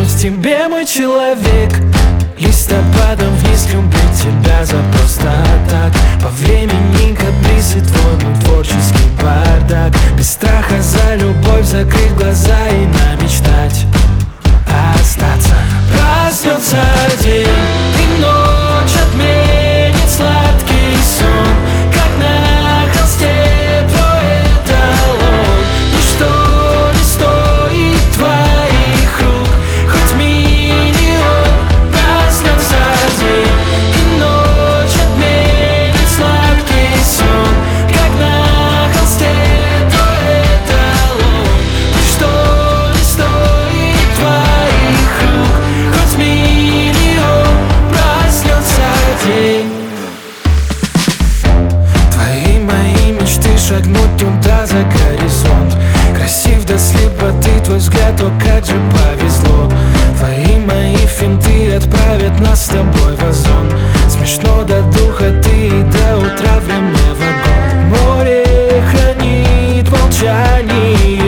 тебе, мой человек. Листопадом вниз люблю тебя за просто так. По времени каприз и твой мой творческий бардак. Без страха за любовь закрыть глаза и намечтать остаться. Проснется день и ночь отменит сладкий сон, как на холсте твой эталон. Ничто не стоит твоих рук, хоть миллион. Проснется день и ночь отменит сладкий сон, как на холсте твой эталон. Ничто не стоит твоих рук, хоть миллион. Проснется день. Твои мои мечты шагнуть туда за горизонт. Красив до слепоты твой взгляд, о как же повезло. Твои мои финты отправят нас с тобой в озон. Смешно до духа ты и до утра время вагон. Море хранит молчание.